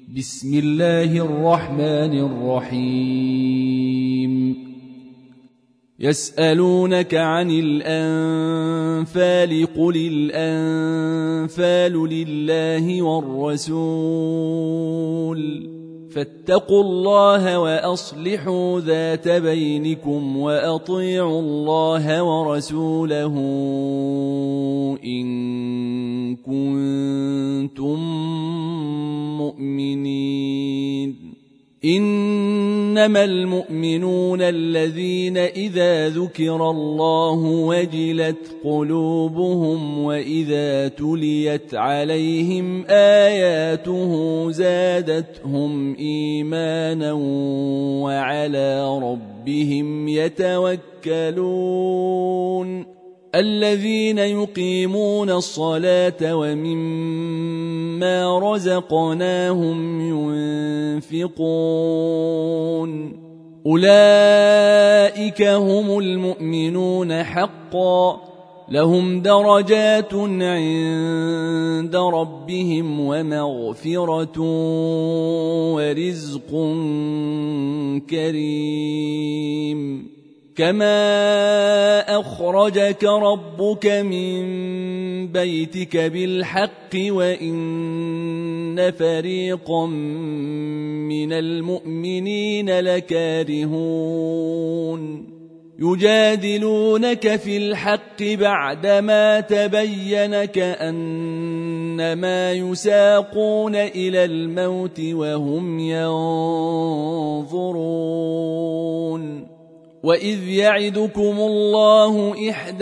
بسم الله الرحمن الرحيم يسألونك عن الأنفال قل الأنفال لله والرسول فاتقوا الله وأصلحوا ذات بينكم وأطيعوا الله ورسوله إن كنتم مؤمنين إنما المؤمنون الذين إذا ذكر الله وجلت قلوبهم وإذا تليت عليهم آياته زادتهم إيمانا وعلى ربهم يتوكلون الذين يقيمون الصلاة ومما رزقناهم ينفقون أولئك هم المؤمنون حقا لهم درجات عند ربهم ومغفرة ورزق كريم كما أخرجك ربك من بيتك بالحق وإن فريقا من المؤمنين لكارهون يجادلونك في الحق بعدما تبين كأنما يساقون إلى الموت وهم ينظرون وإذ يعدكم الله إحدى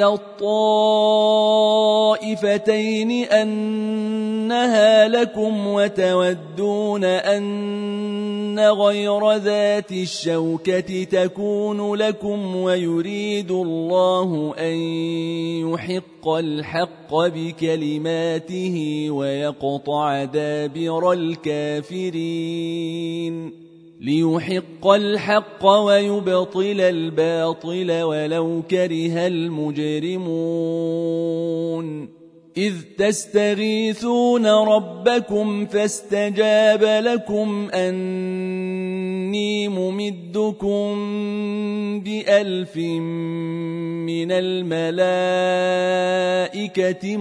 الطائفتين أنها لكم وتودون أن غير ذات الشوكة تكون لكم ويريد الله أن يحق الحق بكلماته ويقطع دابر الكافرين ليحق الحق ويبطل الباطل ولو كره المجرمون إذ تستغيثون ربكم فاستجاب لكم أني ممدكم ب1000 من الملائكة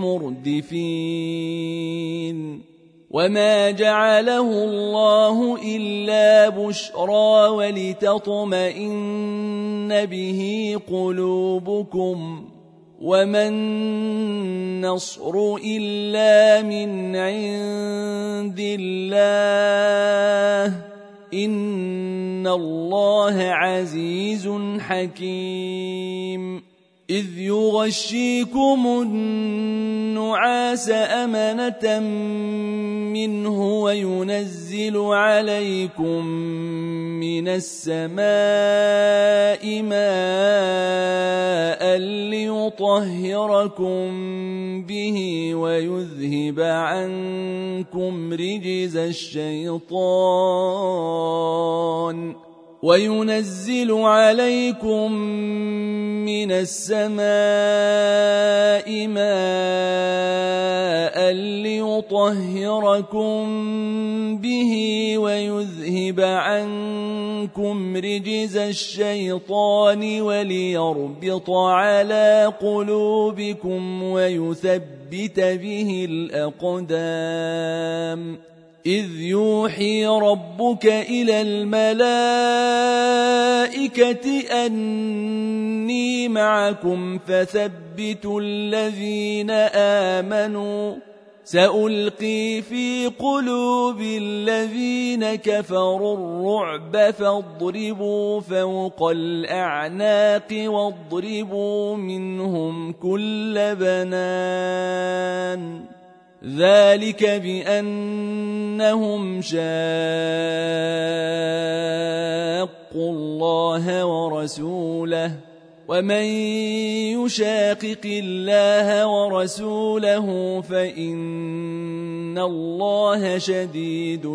مردفين وما جعله الله إلا بشرى ولتطمئن به قلوبكم وما النصر إلا من عند الله إن الله عزيز حكيم إذ يغشيكم النعاس أمنة منه وينزل عليكم من السماء ماء ليطهركم به ويذهب عنكم رجز الشيطان وينزل عليكم من السماء ماء ليطهركم به ويذهب عنكم رجز الشيطان وليربط على قلوبكم ويثبت به الأقدام إذ يوحي ربك إلى الملائكة أني معكم فثبتوا الذين آمنوا سألقي في قلوب الذين كفروا الرعب فاضربوا فوق الأعناق واضربوا منهم كل بنان ذلك بأنهم شاقوا الله ورسوله ومن يشاقق الله ورسوله فإن الله شديد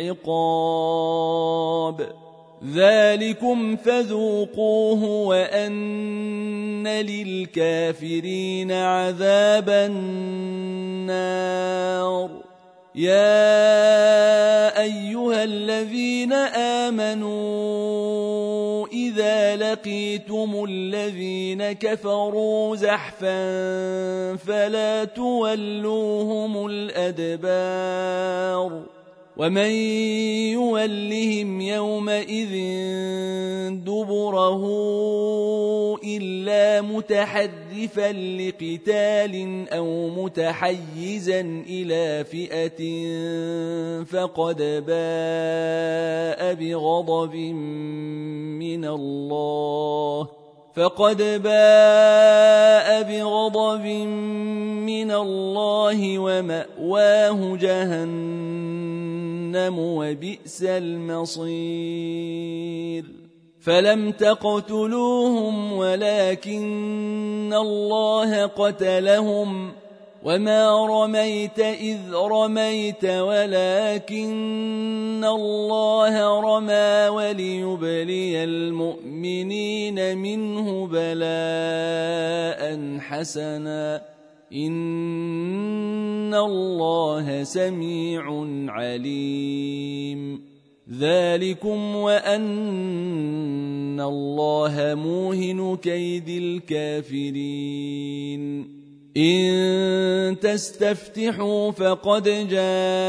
العقاب ذلكم فذوقوه وأن للكافرين عذاب النار يا أيها الذين آمنوا إذا لقيتم الذين كفروا زحفا فلا تولوهم الأدبار ومن يولهم يومئذ دبره إلا متحرفا لقتال أو متحيزا إلى فئة فقد باء بغضب من الله ومأواه جهنم وبئس المصير فلم تقتلوهم ولكن الله قتلهم وما رميت إذ رميت ولكن الله رمى وليبلي المؤمنين منه بلاء حسنا إن الله سميع عليم ذلكم وأن الله موهن كيد الكافرين إن تستفتحوا فقد جاءكم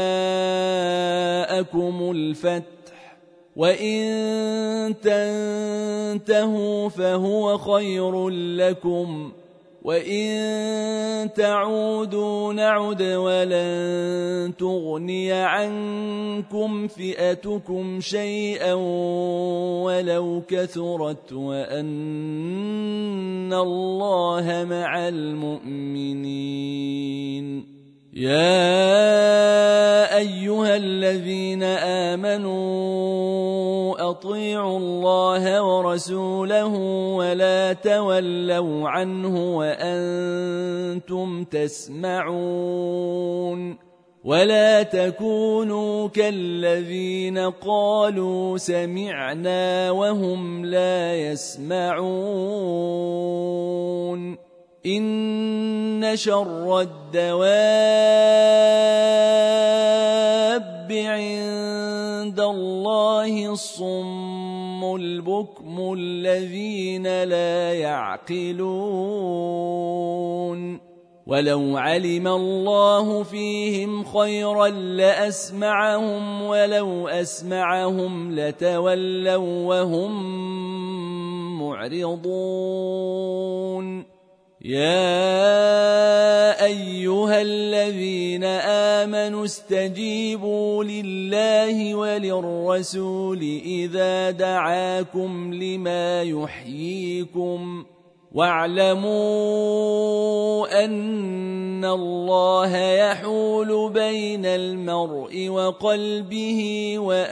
الفتح وإن تنتهوا فهو خير لكم وإن تعودوا نعد ولن تغني عنكم فئتكم شيئا ولو كثرت وأن الله مع المؤمنين يا أيها الذين آمنوا أطيعوا الله ورسوله ولا تولوا عنه وأنتم تسمعون ولا تكونوا كالذين قالوا سمعنا وهم لا يسمعون إن شر الدواب عند الله الصم البكم الذين لا يعقلون ولو علم الله فيهم خيرا لأسمعهم ولو أسمعهم لتولوا وهم معرضون يا أيها الذين آمنوا استجيبوا لله وللرسول إذا دعاكم لما يحييكم واعلموا أن الله يحول بين المرء وقلبه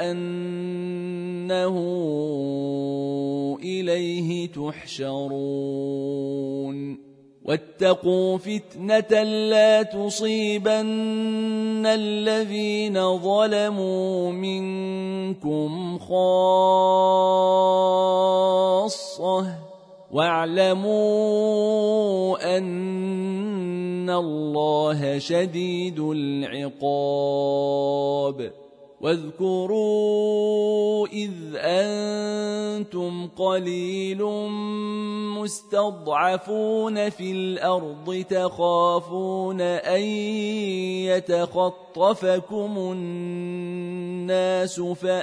وأنه إليه تحشرون واتقوا فتنة لا تصيبن الذين ظلموا منكم خاصة واعلموا أن الله شديد العقاب واذكروا إذ أنتم قليل مستضعفون في الأرض تخافون أن يتخطفكم الناس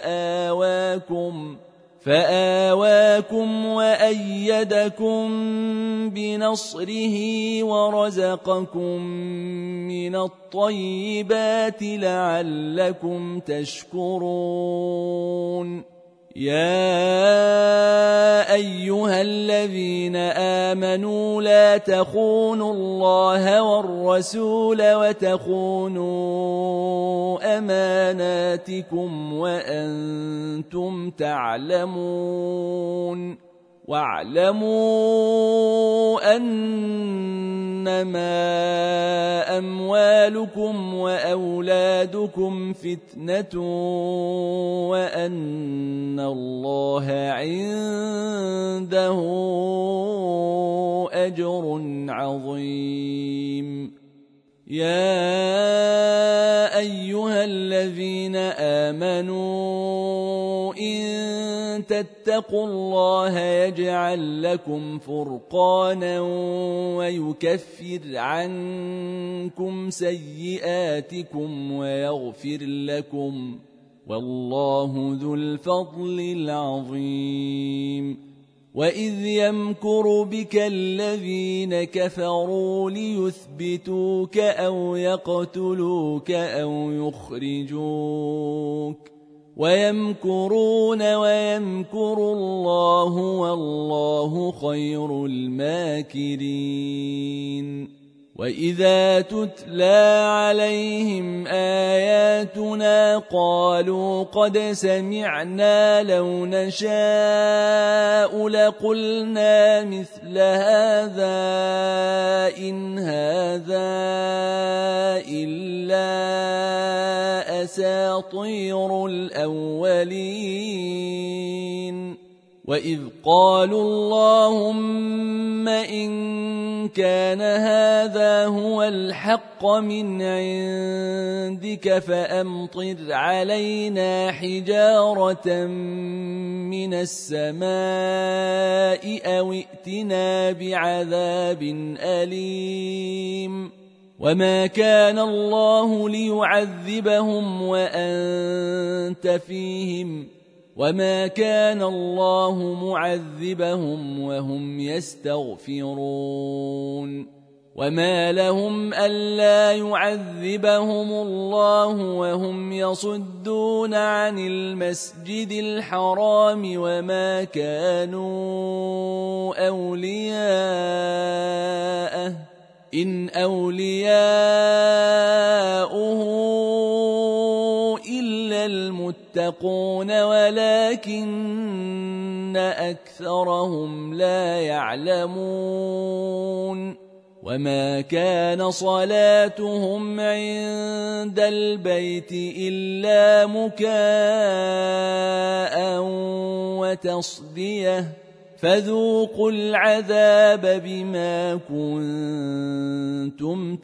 فآواكم وأيدكم بنصره ورزقكم من الطيبات لعلكم تشكرون يا أيها الذين آمنوا لا تخونوا الله والرسول وتخونوا أماناتكم وأنتم تعلمون واعلموا أنما أموالكم وأولادكم فتنة وأن الله عنده أجر عظيم يا أيها آمنوا إن تتقوا الله يجعل لكم فرقانا ويكفر عنكم سيئاتكم ويغفر لكم والله ذو الفضل العظيم وإذ يمكر بك الذين كفروا ليثبتوك أو يقتلوك أو يخرجوك ويمكرون ويمكر الله والله خير الماكرين وإذا تتلى عليهم آياتنا قالوا قد سمعنا لو نشاء لقلنا مثل هذا إن هذا إلا أساطير الأولين وإذ قالوا اللهم إن كان هذا هو الحق من عندك فأمطر علينا حجارة من السماء أو ائتنا بعذاب أليم وما كان الله ليعذبهم وأنت فيهم وما كان الله معذبهم وهم يستغفرون وما لهم ألا يعذبهم الله وهم يصدون عن المسجد الحرام وما كانوا أولياءه إن أولياؤه إلا المتقون ولكن أكثرهم لا يعلمون وما كان صلاتهم عند البيت إلا مكاء وتصدية فذوقوا العذاب بما كنتم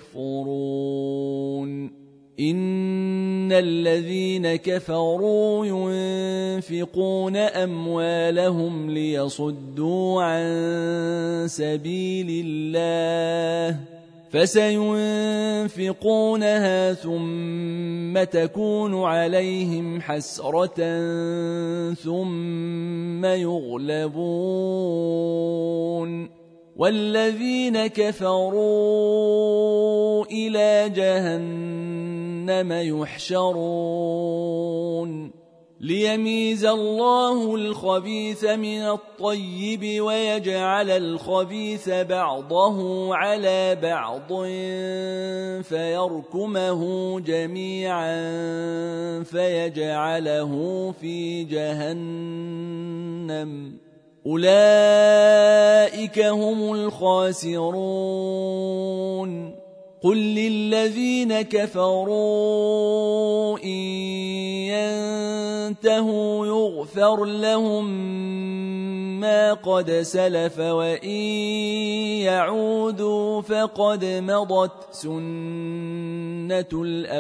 تكفرون إن الذين كفروا ينفقون أموالهم ليصدوا عن سبيل الله فسينفقونها ثم تكون عليهم حسرة ثم يغلبون والذين كفروا إلى جهنم يحشرون ليميز الله الخبيث من الطيب ويجعل الخبيث بعضه على بعض فيركمه جميعا فيجعله في جهنم أولئك هم الخاسرون قل للذين كفروا إن ينتهوا يغفر لهم ما قد سلف وإن يعودوا فقد مضت سنة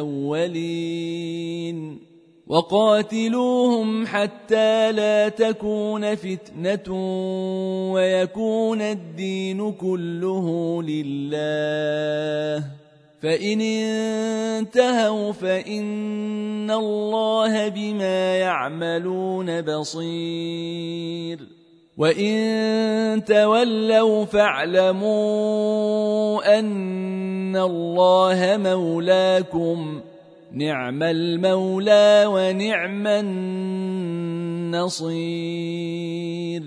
الأولين وقاتلوهم حتى لا تكون فتنة ويكون الدين كله لله فإن انتهوا فإن الله بما يعملون بصير وإن تولوا فاعلموا أن الله مولاكم نعم المولى ونعم النصير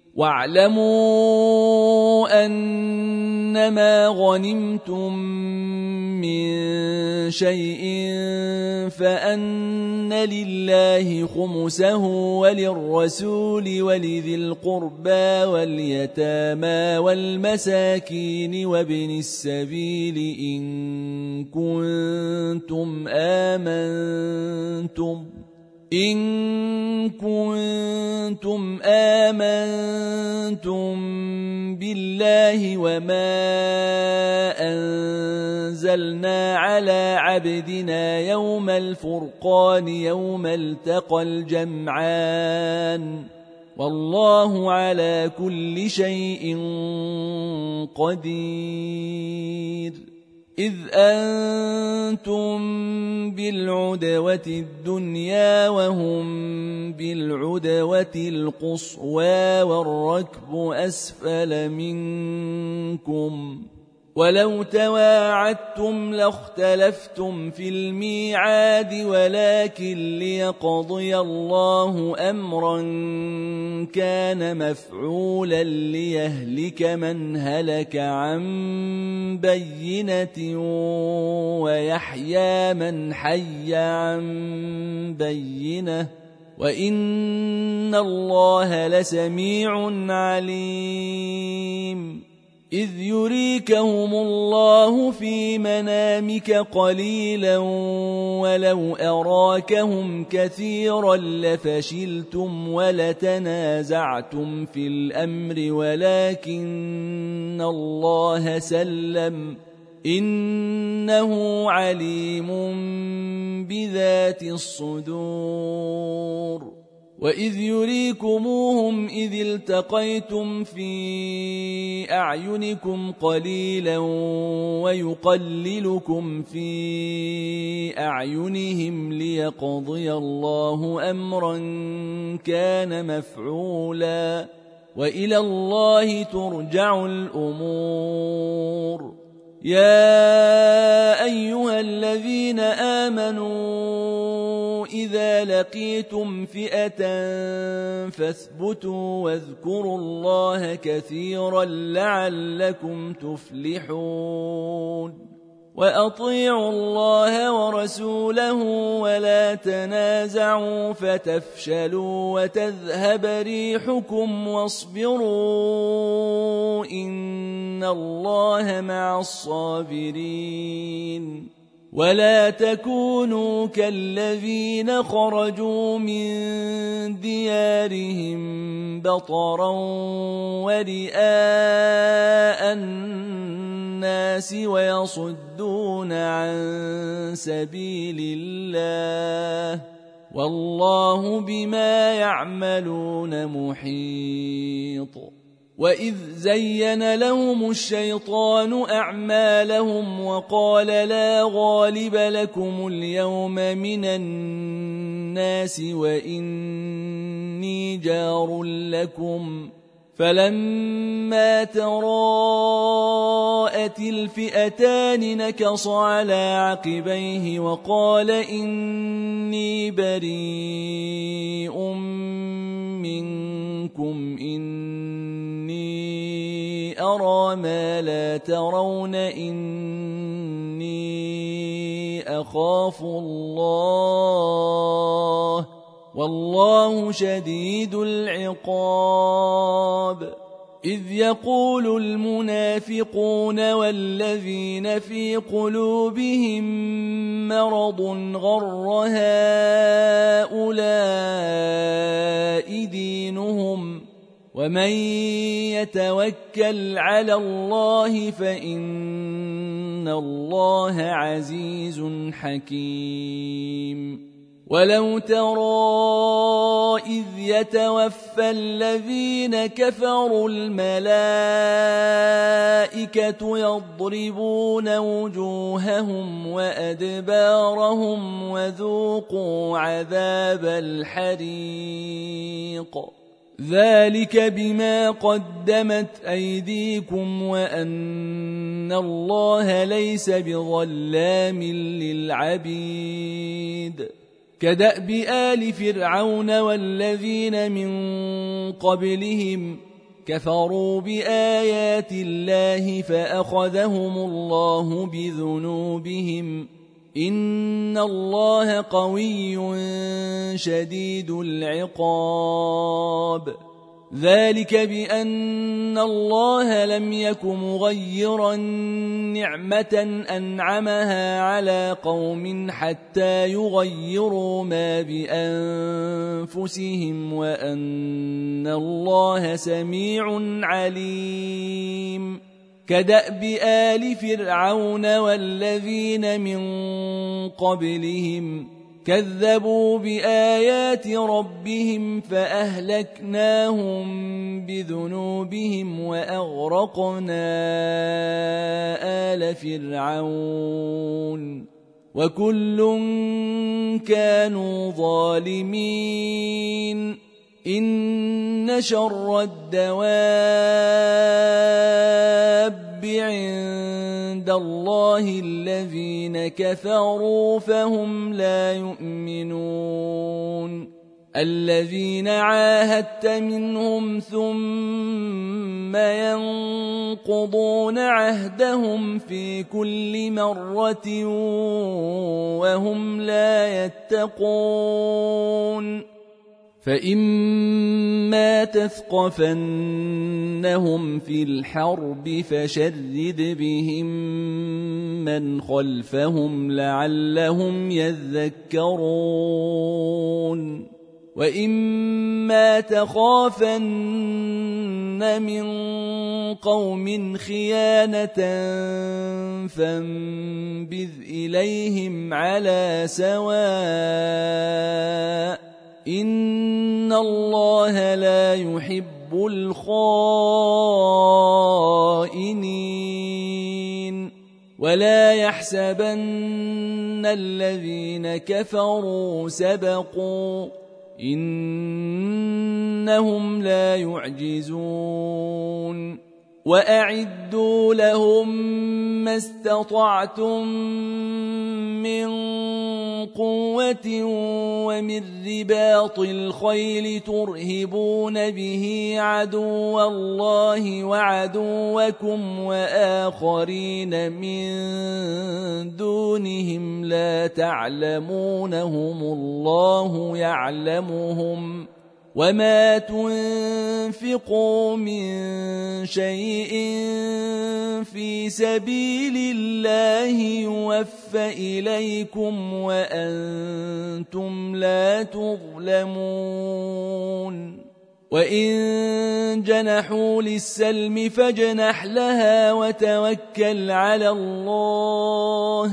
واعلموا أنما غنمتم من شيء فأن لله خمسه وللرسول ولذي القربى واليتامى والمساكين وابن السبيل إن كنتم آمنتم بالله وما أنزل أنزلنا على عبدنا يوم الفرقان يوم التقى الجمعان والله على كل شيء قدير إذ أنتم بالعدوة الدنيا وهم بالعدوة القصوى والركب أسفل منكم ولو تواعدتم لاختلفتم في الميعاد ولكن ليقضي الله أمرا كان مفعولا ليهلك من هلك عن بينة ويحيى من حي عن بينة وإن الله لسميع عليم إذ يريكهم الله في منامك قليلا ولو أراكهم كثيرا لفشلتم ولتنازعتم في الأمر ولكن الله سلم إنه عليم بذات الصدور وإذ يريكموهم إذ التقيتم في أعينكم قليلا ويقللكم في أعينهم ليقضي الله أمرا كان مفعولا وإلى الله ترجع الأمور يا أيها الذين آمنوا إذا لقيتم فئة فاثبتوا واذكروا الله كثيرا لعلكم تفلحون وأطيعوا الله ورسوله ولا تنازعوا فتفشلوا وتذهب ريحكم واصبروا إن الله مع الصابرين ولا تكونوا كالذين خرجوا من ديارهم بطرا ورئاء الناس ويصدون عن سبيل الله والله بما يعملون محيط وإذ زين لهم الشيطان أعمالهم وقال لا غالب لكم اليوم من الناس وإني جار لكم فلما تراءت الفئتان نكص على عقبيه وقال إني بريء منكم إني أرى ما لا ترون إني أخاف الله والله شديد العقاب إذ يقول المنافقون والذين في قلوبهم مرض غر هؤلاء دينهم ومن يتوكل على الله فإن الله عزيز حكيم ولو ترى إذ يتوفى الذين كفروا الملائكة يضربون وجوههم وأدبارهم وذوقوا عذاب الحريق ذلك بما قدمت أيديكم وأن الله ليس بظلام للعبيد كدأب آل فرعون والذين من قبلهم كفروا بآيات الله فأخذهم الله بذنوبهم إن الله قوي شديد العقاب ذلك بأن الله لم يك مغيرا نعمة أنعمها على قوم حتى يغيروا ما بأنفسهم وأن الله سميع عليم كدأب آل فرعون والذين من قبلهم كذبوا بآيات ربهم فأهلكناهم بذنوبهم وأغرقنا آل فرعون وكل كانوا ظالمين إن شر الدواب عند الله الذين كفروا فهم لا يؤمنون الذين عاهدت منهم ثم ينقضون عهدهم في كل مرة وهم لا يتقون فإما تثقفنهم في الحرب فشرد بهم من خلفهم لعلهم يذكرون وإما تخافن من قوم خيانة فانبذ إليهم على سواء إن الله لا يحب الخائنين ولا يحسبن الذين كفروا سبقوا إنهم لا يعجزون وأعدوا لهم ما استطعتم من قوة ومن رباط الخيل ترهبون به عدو الله وعدوكم وآخرين من دونهم لا تعلمونهم الله يعلمهم وما تنفقوا من شيء في سبيل الله يوفى إليكم وأنتم لا تظلمون وإن جنحوا للسلم فاجنح لها وتوكل على الله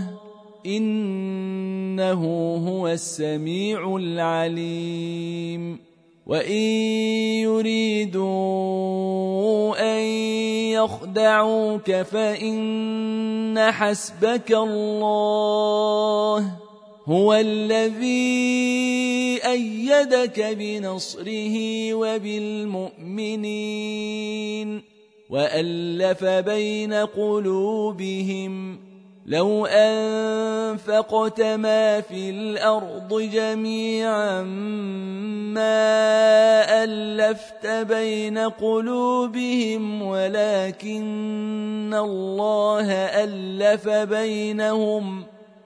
إنه هو السميع العليم وإن يريدوا أن يخدعوك فإن حسبك الله هو الذي أيدك بنصره وبالمؤمنين وألف بين قلوبهم لو أنفقت ما في الأرض جميعا ما ألفت بين قلوبهم ولكن الله ألف بينهم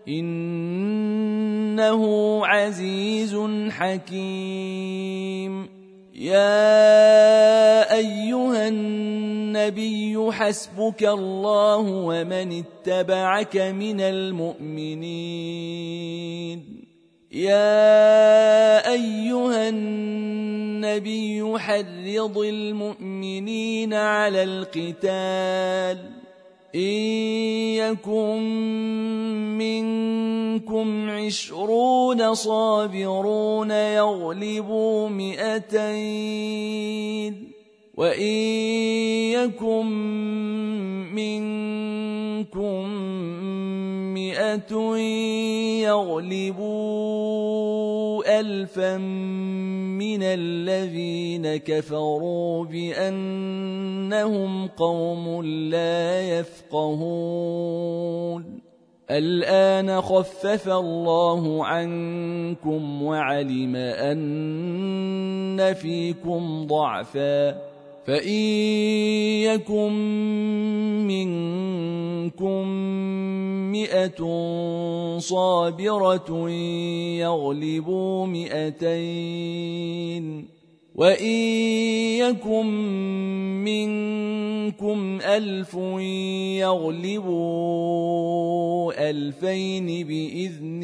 إنه عزيز حكيم يا أيها النبي حسبك الله ومن اتبعك من المؤمنين يا أيها النبي حرض المؤمنين على القتال إن يكن منكم 20 صابرون يغلبوا 200 وإن يكن منكم 100 يغلبوا 1000 من الذين كفروا بأنهم قوم لا يفقهون الآن خفف الله عنكم وعلم أن فيكم ضعفا فإن يكن منكم 100 صابرة يغلبوا 200 وإن يكن منكم 1000 يغلبوا 2000 بإذن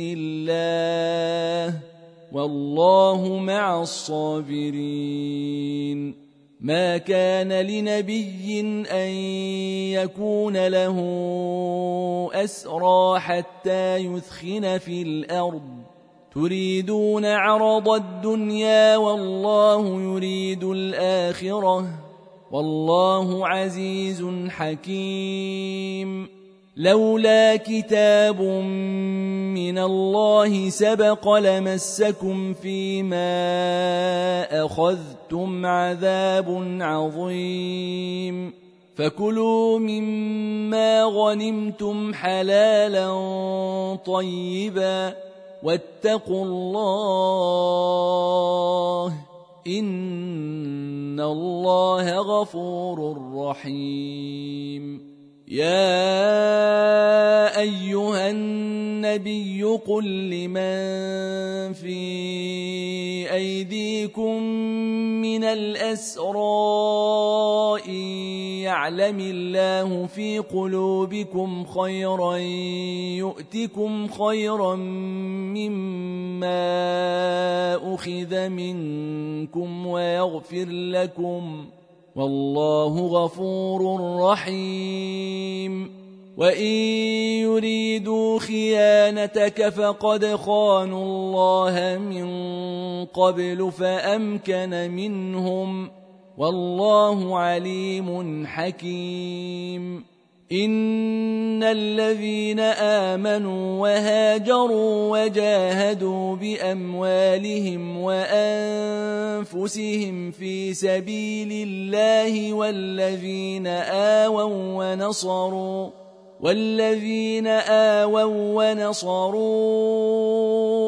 الله والله مع الصابرين ما كان لنبي أن يكون له أسرى حتى يثخن في الأرض تريدون عرض الدنيا والله يريد الآخرة والله عزيز حكيم. لولا كتاب من الله سبق لمسكم فيما أخذتم عذاب عظيم. فكلوا مما غنمتم حلالا طيبا واتقوا الله إن الله غفور رحيم. يا أيها النبي قل لمن في أيديكم من الأسرى إن يعلم الله في قلوبكم خيرا يؤتكم خيرا مما أخذ منكم ويغفر لكم والله غفور رحيم. وإن يريدوا خيانتك فقد خانوا الله من قبل فأمكن منهم والله عليم حكيم. إن الذين آمنوا وهاجروا وجاهدوا بأموالهم وأنفسهم في سبيل الله والذين آووا ونصروا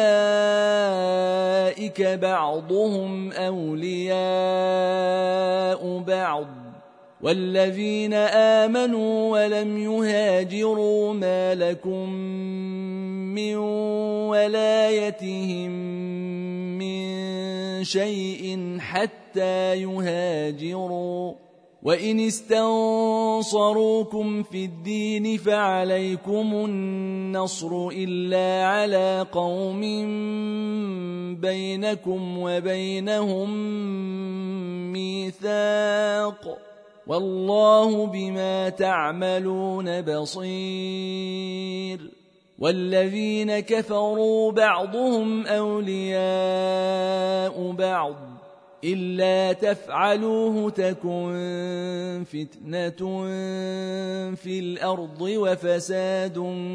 أولئك بعضهم أولياء بعض والذين آمنوا ولم يهاجروا ما لكم من ولايتهم من شيء حتى يهاجروا وإن استنصروكم في الدين فعليكم النصر إلا على قوم بينكم وبينهم ميثاق والله بما تعملون بصير. والذين كفروا بعضهم أولياء بعض إلا تفعلوه تكن فتنة في الأرض وفساد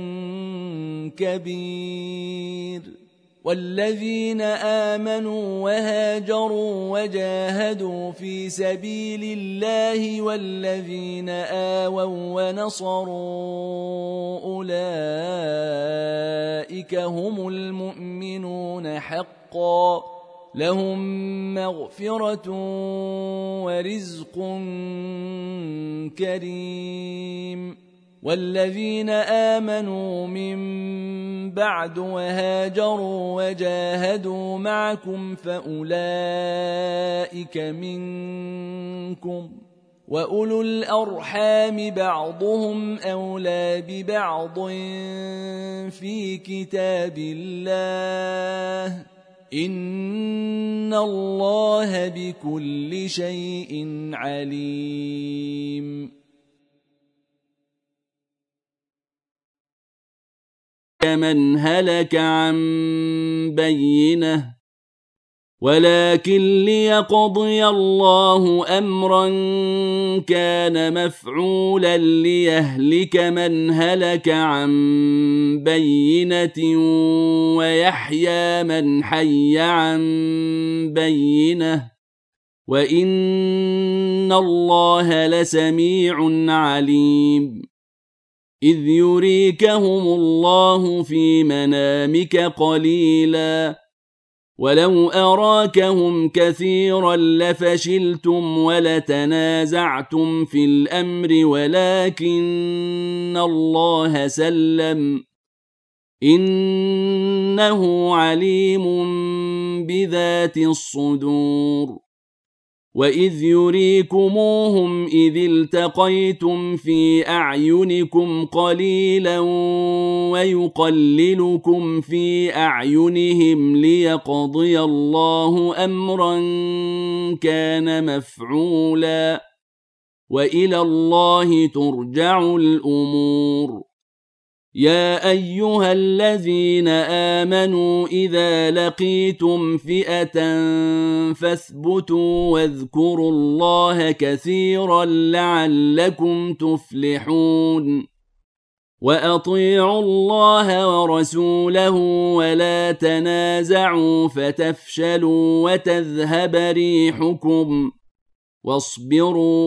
كبير. والذين آمنوا وهاجروا وجاهدوا في سبيل الله والذين آووا ونصروا أولئك هم المؤمنون حقا لهم مغفرة ورزق كريم. والذين آمنوا من بعد وهاجروا وجاهدوا معكم فأولئك منكم وأولو الأرحام بعضهم أولى ببعض في كتاب الله إن الله بكل شيء عليم. كمن هلك عن بينة ولكن ليقضي الله أمرا كان مفعولا ليهلك من هلك عن بينة ويحيى من حي عن بينة وإن الله لسميع عليم. إذ يريكهم الله في منامك قليلا ولو أراكهم كثيرا لفشلتم ولتنازعتم في الأمر ولكن الله سلم إنه عليم بذات الصدور. وإذ يريكموهم إذ التقيتم في أعينكم قليلا ويقللكم في أعينهم ليقضي الله أمرا كان مفعولا وإلى الله ترجع الأمور. يا أيها الذين آمنوا إذا لقيتم فئة فاثبتوا واذكروا الله كثيرا لعلكم تفلحون. وأطيعوا الله ورسوله ولا تنازعوا فتفشلوا وتذهب ريحكم واصبروا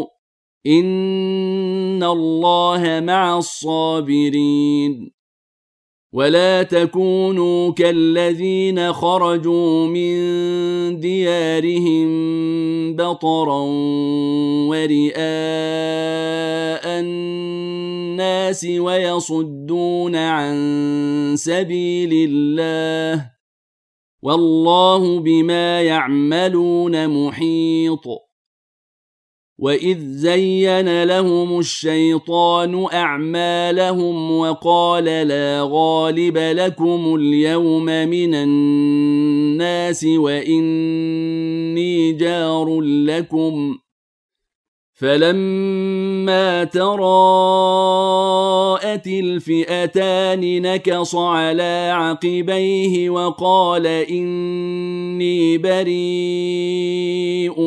إن الله مع الصابرين. ولا تكونوا كالذين خرجوا من ديارهم بطرا ورئاء الناس ويصدون عن سبيل الله والله بما يعملون محيط. وإذ زين لهم الشيطان أعمالهم وقال لا غالب لكم اليوم من الناس وإني جار لكم فلما تراءت الفئتان نكص على عقبيه وقال إني بريء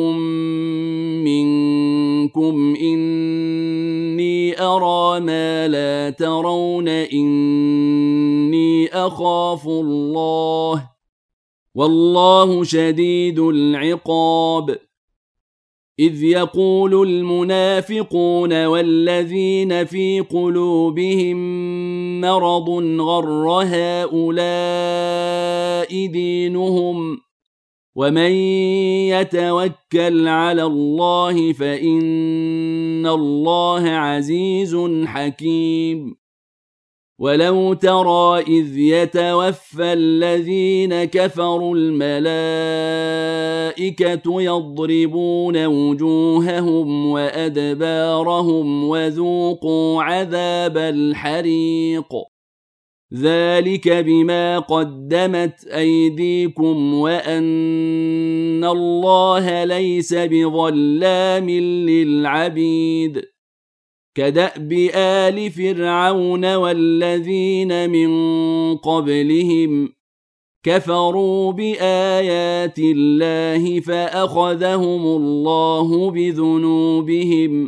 منكم إني أرى ما لا ترون إني أخاف الله والله شديد العقاب. إذ يقول المنافقون والذين في قلوبهم مرض غر هؤلاء دينهم ومن يتوكل على الله فإن الله عزيز حكيم. ولو ترى إذ يتوفى الذين كفروا الملائكة يضربون وجوههم وأدبارهم وذوقوا عذاب الحريق ذلك بما قدمت أيديكم وأن الله ليس بظلام للعبيد. كدأب آل فرعون والذين من قبلهم كفروا بآيات الله فأخذهم الله بذنوبهم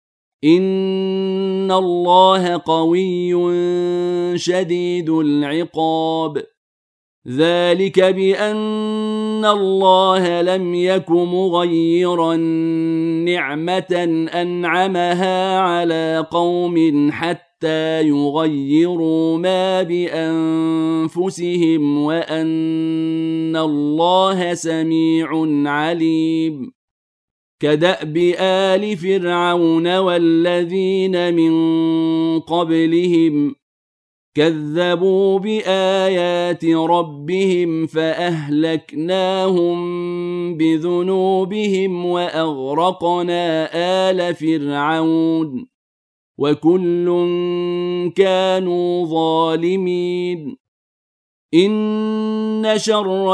إن الله قوي شديد العقاب. ذلك بأن الله لم يك مغيرا نعمة أنعمها على قوم حتى يغيروا ما بأنفسهم وأن الله سميع عليم. كدأب آل فرعون والذين من قبلهم كذبوا بآيات ربهم فأهلكناهم بذنوبهم وأغرقنا آل فرعون وكل كانوا ظالمين. إن شر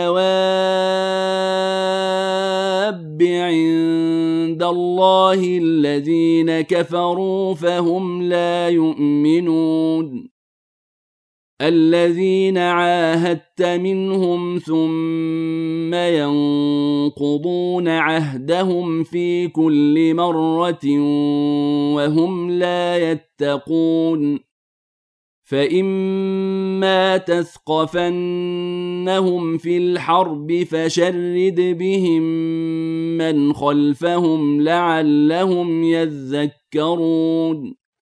الدواب عند الله الذين كفروا فهم لا يؤمنون. الذين عاهدت منهم ثم ينقضون عهدهم في كل مرة وهم لا يتقون. فإما تثقفنهم في الحرب فشرد بهم من خلفهم لعلهم يذكرون.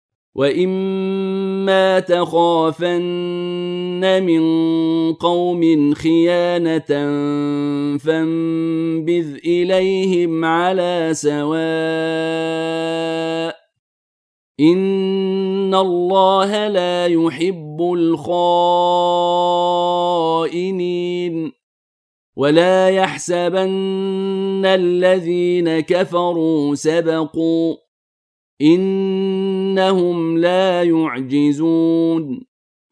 وإما تخافن من قوم خيانة فانبذ إليهم على سواء إن الله لا يحب الخائنين. ولا يحسبن الذين كفروا سبقوا إنهم لا يعجزون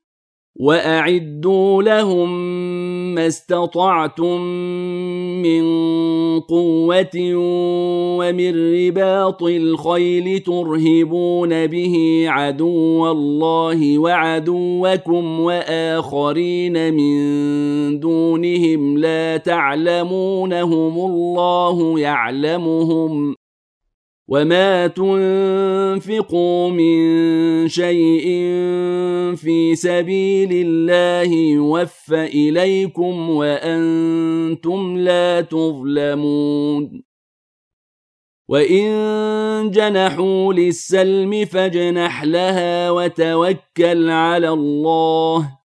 وأعدوا لهم ما استطعتم من قوة ومن رباط الخيل ترهبون به عدو الله وعدوكم وآخرين من دونهم لا تعلمونهم الله يعلمهم وما تنفقوا من شيء في سبيل الله يوفى إليكم وأنتم لا تظلمون وإن جنحوا للسلم فاجنح لها وتوكل على الله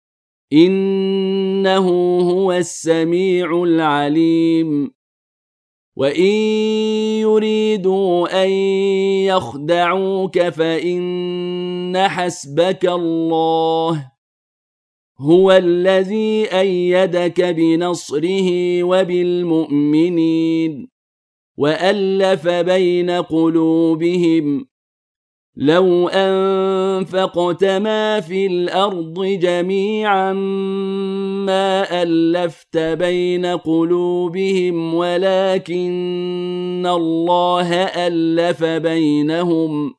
إنه هو السميع العليم وإن يريدوا أن يخدعوك فإن حسبك الله هو الذي أيدك بنصره وبالمؤمنين وألف بين قلوبهم لو أنفقت ما في الأرض جميعا ما ألفت بين قلوبهم ولكن الله ألف بينهم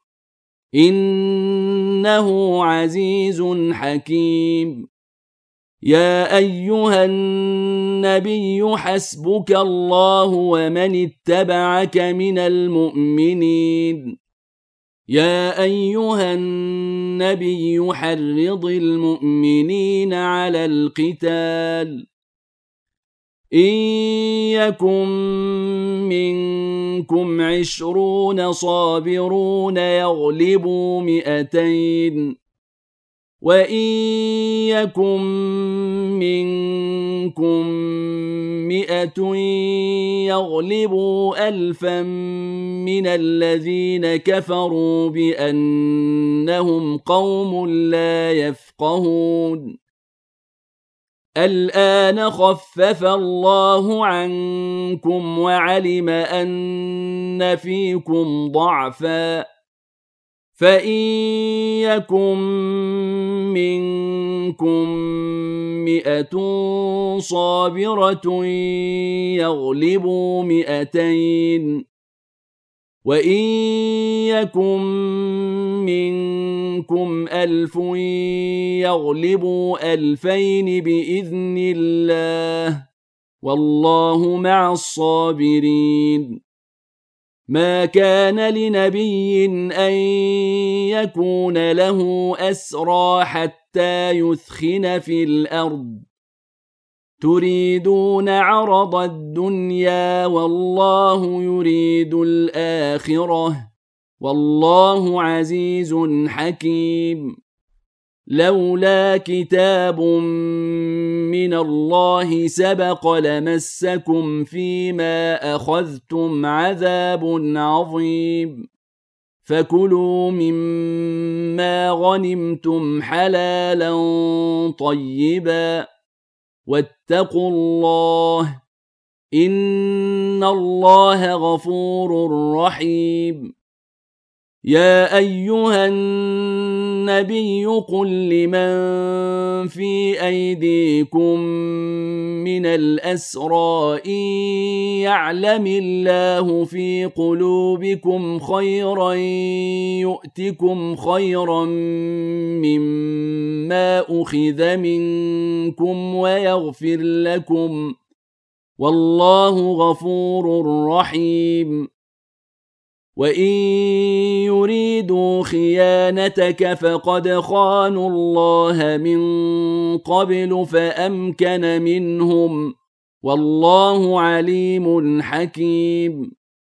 إنه عزيز حكيم يا أيها النبي حسبك الله ومن اتبعك من المؤمنين يا أيها النبي حرض المؤمنين على القتال إن يكن منكم 20 صابرون يغلبوا 200 وإن يكن منكم 100 يغلبوا 1000 من الذين كفروا بأنهم قوم لا يفقهون الآن خفف الله عنكم وعلم أن فيكم ضعفا فإن يكن منكم 100 صابرة يغلبوا 200 وإن يكن منكم 1000 يغلبوا 2000 بإذن الله والله مع الصابرين ما كان لنبي أن يكون له أسرى حتى يثخن في الأرض تريدون عرض الدنيا والله يريد الآخرة والله عزيز حكيم لولا كتاب من الله سبق لمسكم فيما أخذتم عذاب عظيم فكلوا مما غنمتم حلالا طيبا واتقوا الله إن الله غفور رحيم يا أيها النبي قل لمن في أيديكم من الأسرى إن يعلم الله في قلوبكم خيرا يؤتكم خيرا مما أخذ منكم ويغفر لكم والله غفور رحيم وإن يريدوا خيانتك فقد خانوا الله من قبل فأمكن منهم والله عليم حكيم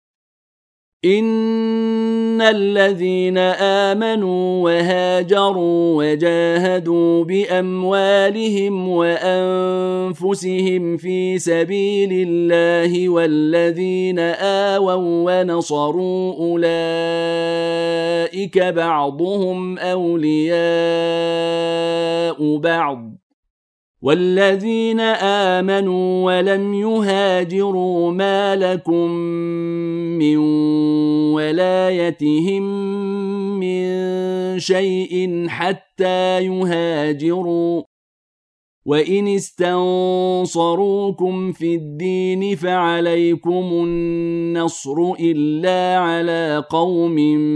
إن الذين آمنوا وهاجروا وجاهدوا بأموالهم وأنفسهم في سبيل الله والذين آووا ونصروا أولئك بعضهم أولياء بعض والذين آمنوا ولم يهاجروا ما لكم من ولايتهم من شيء حتى يهاجروا وإن استنصروكم في الدين فعليكم النصر إلا على قوم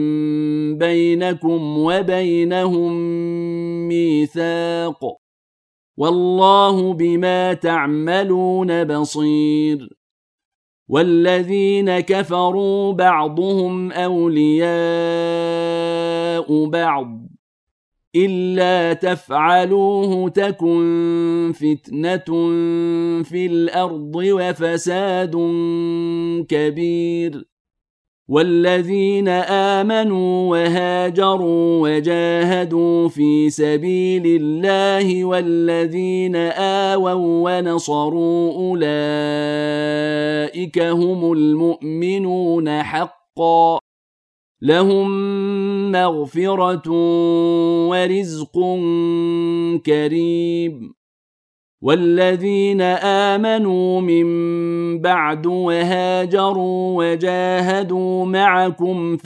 بينكم وبينهم ميثاق والله بما تعملون بصير والذين كفروا بعضهم أولياء بعض إلا تفعلوه تكن فتنة في الأرض وفساد كبير والذين آمنوا وهاجروا وجاهدوا في سبيل الله والذين آووا ونصروا أولئك هم المؤمنون حقا لهم مغفرة ورزق كريم والذين آمنوا من بعد وهاجروا وجاهدوا معكم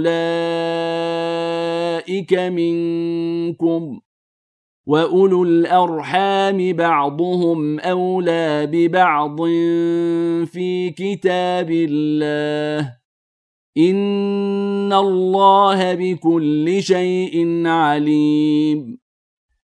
فأولئك منكم وأولو الأرحام بعضهم أولى ببعض في كتاب الله إن الله بكل شيء عليم